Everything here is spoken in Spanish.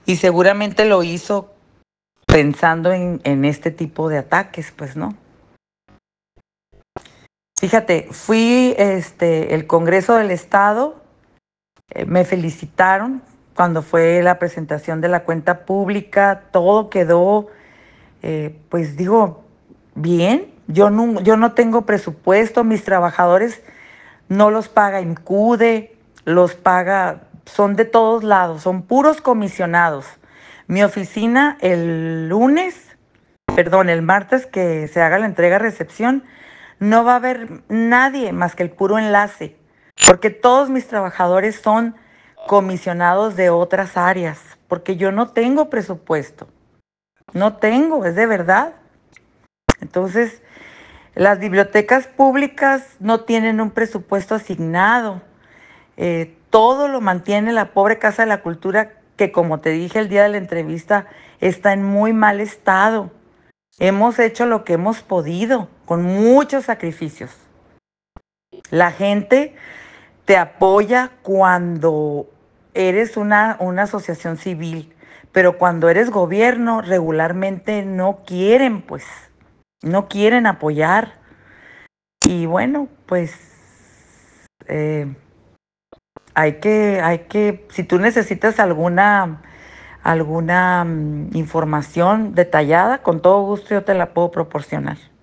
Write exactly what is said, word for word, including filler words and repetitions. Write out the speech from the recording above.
y seguramente lo hizo pensando en, en este tipo de ataques, pues, ¿no? Fíjate, fui este, el Congreso del Estado, eh, me felicitaron cuando fue la presentación de la cuenta pública, todo quedó, eh, pues digo, bien. Yo no, yo no tengo presupuesto, mis trabajadores no los paga INCUDE, los paga, son de todos lados, son puros comisionados. Mi oficina el lunes, perdón, el martes que se haga la entrega-recepción, no va a haber nadie más que el puro enlace, porque todos mis trabajadores son comisionados de otras áreas, porque yo no tengo presupuesto, no tengo, es de verdad. Entonces, las bibliotecas públicas no tienen un presupuesto asignado. Eh, todo lo mantiene la pobre Casa de la Cultura, que como te dije el día de la entrevista, está en muy mal estado. Hemos hecho lo que hemos podido, con muchos sacrificios. La gente te apoya cuando eres una, una asociación civil, pero cuando eres gobierno, regularmente no quieren, pues, no quieren apoyar. Y bueno, pues eh, hay que, hay que, si tú necesitas alguna, alguna mm, información detallada, con todo gusto yo te la puedo proporcionar.